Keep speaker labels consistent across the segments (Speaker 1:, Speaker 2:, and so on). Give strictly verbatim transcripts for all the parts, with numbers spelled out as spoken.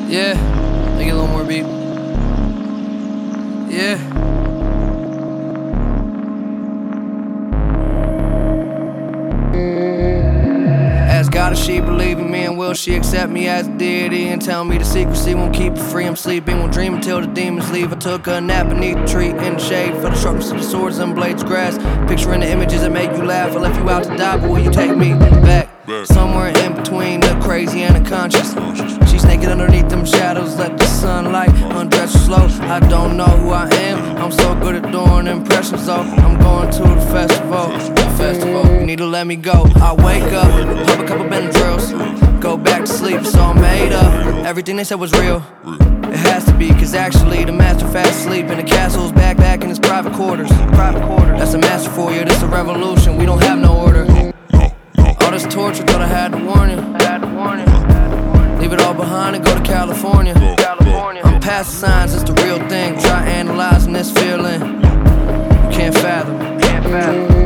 Speaker 1: Yeah, make it a little more beat. Yeah. Ask God if she believe in me, and will she accept me as a deity and tell me the secrecy won't keep her free. I'm sleeping, won't dream until the demons leave. I took a nap beneath the tree in the shade, felt the sharpness of the swords and blades of grass. Picturing the images that make you laugh. I left you out to die, but will you take me back? Somewhere in between the crazy and the conscious. She's naked underneath them shadows, let the sunlight undress her slow. I don't know who I am, I'm so good at doing impressions though. I'm going to the festival, festival, you need to let me go. I wake up, pop a couple Benadryls, go back to sleep, so I'm made up. Everything they said was real, it has to be, cause actually the master fast asleep in the castle's back, back in his private quarters. Private quarters. That's a master for you, this a revolution, we don't have no order. All this torture, thought I had to warn you. I had to warn you. Leave it all behind and go to California. California. I'm past the signs, it's the real thing. Try analyzing this feeling. You can't fathom. Can't fathom.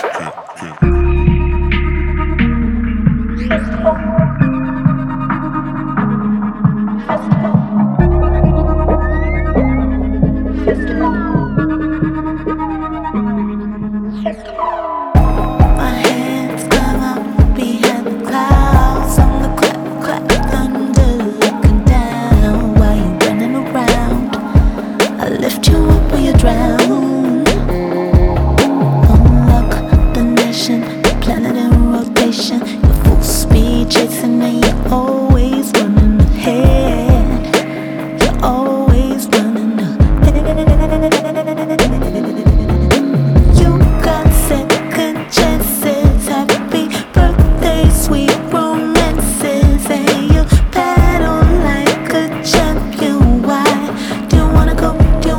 Speaker 2: Lift you up when you drown. Unlock the nation, the planet in rotation. You're full speed chasing and you're always running ahead. You're always running ahead. You got second chances. Happy birthday, sweet romances. And you paddle like a champion. Why do you wanna go?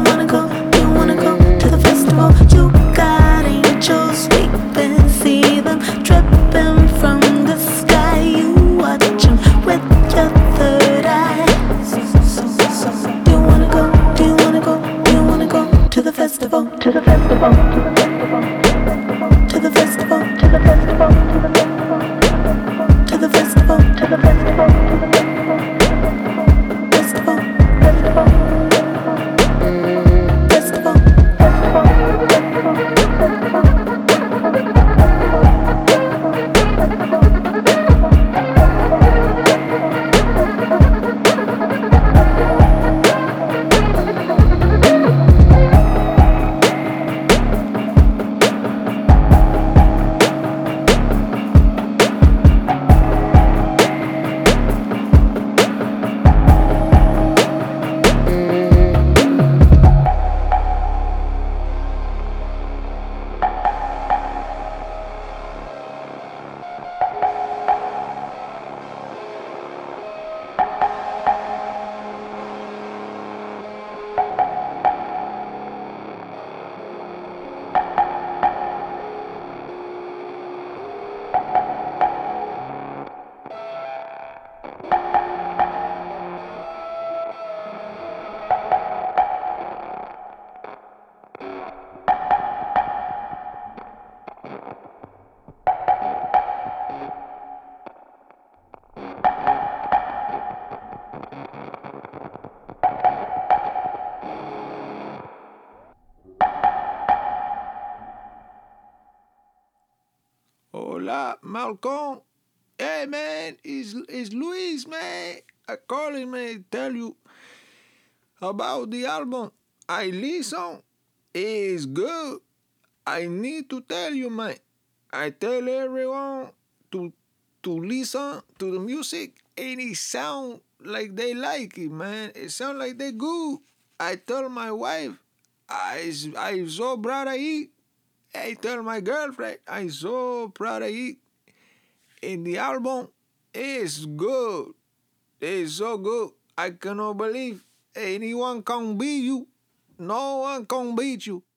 Speaker 2: You got angels weeping, see them dripping from the sky. You watch them with your third eye. Do you wanna go, do you wanna go, do you wanna go to the festival, to the festival, to the festival, to the festival, to the festival, to the festival, to the festival, to the festival, festival, festival, festival,
Speaker 3: Hola, Malcolm. Hey, man, it's, it's Luis, man. I call him, man, tell you about the album. I listen. It's good. I need to tell you, man. I tell everyone to to listen to the music, and it sound like they like it, man. It sound like they good. I tell my wife, I I so proud of it. I tell my girlfriend, I'm so proud of it. And the album is good. It's so good. I cannot believe anyone can beat you. No one can beat you.